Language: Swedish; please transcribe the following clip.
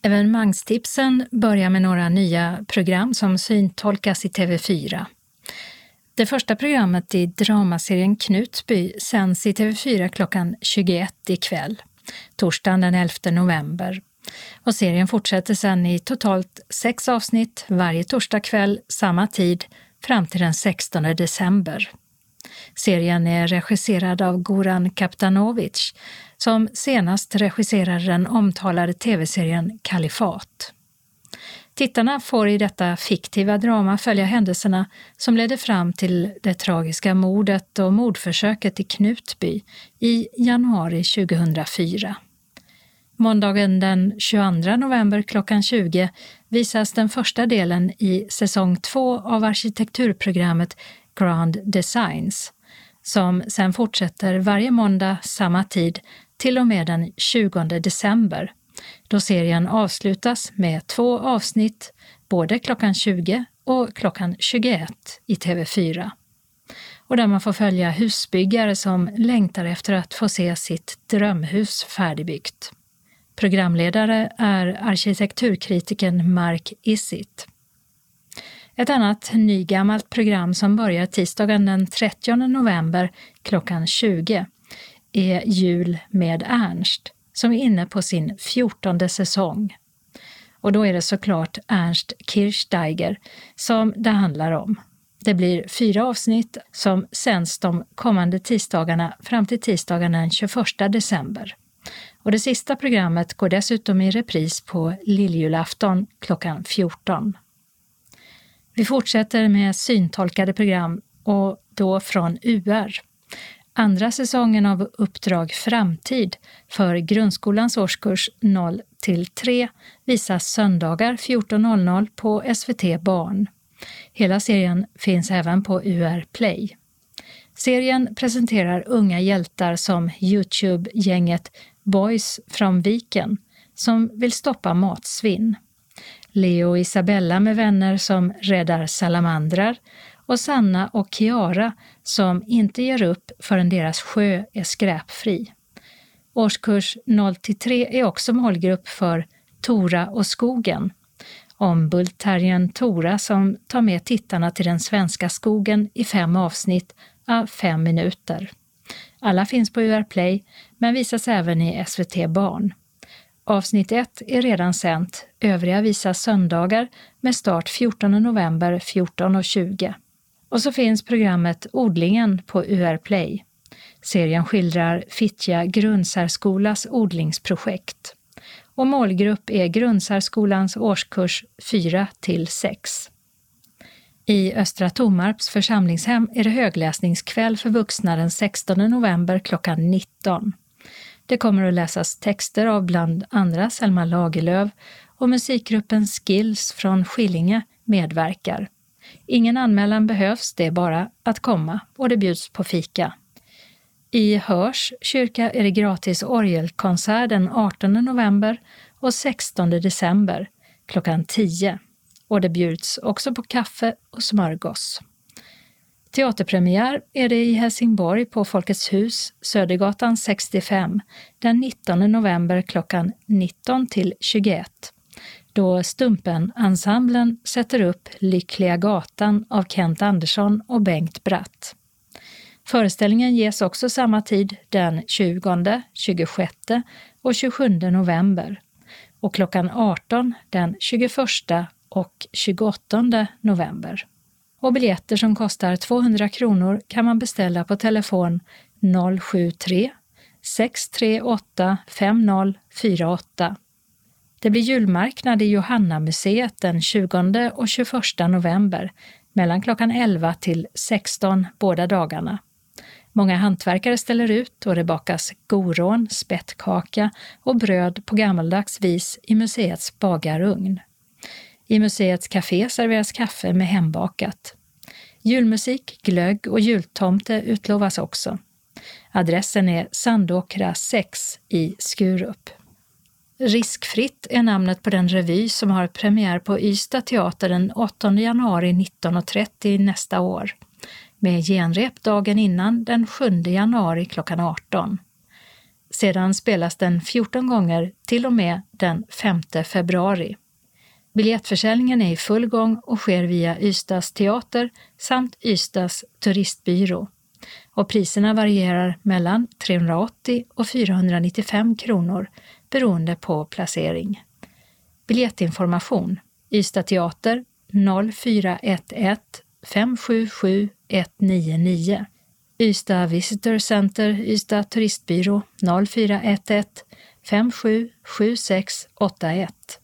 Evenemangstipsen börjar med några nya program som syntolkas i TV4. Det första programmet i dramaserien Knutby sänds i TV4 klockan 21 ikväll, torsdagen den 11 november. Och serien fortsätter sedan i totalt 6 avsnitt varje torsdag kväll samma tid fram till den 16 december. Serien är regisserad av Goran Kaptanovic som senast regisserade den omtalade tv-serien Kalifat. Tittarna får i detta fiktiva drama följa händelserna som ledde fram till det tragiska mordet och mordförsöket i Knutby i januari 2004. Måndagen den 22 november klockan 20 visas den första delen i säsong 2 av arkitekturprogrammet Grand Designs, som sedan fortsätter varje måndag samma tid till och med den 20 december, då serien avslutas med 2 avsnitt både klockan 20 och klockan 21 i TV4. Och där man får följa husbyggare som längtar efter att få se sitt drömhus färdigbyggt. Programledare är arkitekturkritiken Mark Isitt. Ett annat nygammalt program som börjar tisdagen den 30 november klockan 20 är Jul med Ernst, som är inne på sin 14:e säsong. Och då är det såklart Ernst Kirchsteiger som det handlar om. Det blir 4 avsnitt som sänds de kommande tisdagarna fram till tisdagen den 21 december. Och det sista programmet går dessutom i repris på lilljulafton klockan 14. Vi fortsätter med syntolkade program och då från UR. Andra säsongen av Uppdrag Framtid för grundskolans årskurs 0-3 visas söndagar 14.00 på SVT Barn. Hela serien finns även på UR Play. Serien presenterar unga hjältar som YouTube-gänget Boys from Viken som vill stoppa matsvinn. Leo och Isabella med vänner som räddar salamandrar och Sanna och Kiara som inte ger upp förrän deras sjö är skräpfri. Årskurs 0-3 är också målgrupp för Tora och skogen, om bullterriern Tora som tar med tittarna till den svenska skogen i 5 avsnitt av 5 minuter. Alla finns på UR Play men visas även i SVT Barn. Avsnitt 1 är redan sänt, övriga visas söndagar med start 14 november 14:20. Och så finns programmet Odlingen på UR Play. Serien skildrar Fittja grundsärskolas odlingsprojekt. Och målgrupp är grundsärskolans årskurs 4-6. I Östra Tomarps församlingshem är det högläsningskväll för vuxna den 16 november klockan 19. Det kommer att läsas texter av bland andra Selma Lagerlöf och musikgruppen Skills från Skillinge medverkar. Ingen anmälan behövs, det är bara att komma och det bjuds på fika. I Hörs kyrka är det gratis orgelkonsert den 18 november och 16 december klockan 10 och det bjuds också på kaffe och smörgås. Teaterpremiär är det i Helsingborg på Folkets hus, Södergatan 65, den 19 november klockan 19-21. Då Stumpen-ensemblen sätter upp Lyckliga gatan av Kent Andersson och Bengt Bratt. Föreställningen ges också samma tid den 20, 26 och 27 november och klockan 18 den 21 och 28 november. Och biljetter som kostar 200 kronor kan man beställa på telefon 073 638 5048. Det blir julmarknad i Johanna-museet den 20 och 21 november mellan klockan 11 till 16 båda dagarna. Många hantverkare ställer ut och det bakas gorån, spettkaka och bröd på gammaldags vis i museets bagarugn. I museets café serveras kaffe med hembakat. Julmusik, glögg och jultomte utlovas också. Adressen är Sandåkra 6 i Skurup. Riskfritt är namnet på den revy som har premiär på Ystad teater den 8 januari 19.30 nästa år. Med genrep dagen innan den 7 januari klockan 18. Sedan spelas den 14 gånger till och med den 5 februari. Biljettförsäljningen är i full gång och sker via Ystads teater samt Ystads turistbyrå. Och priserna varierar mellan 380 och 495 kronor beroende på placering. Biljettinformation: Ystad teater 0411 577 199. Ystad Visitor Center, Ystad turistbyrå 0411 577681.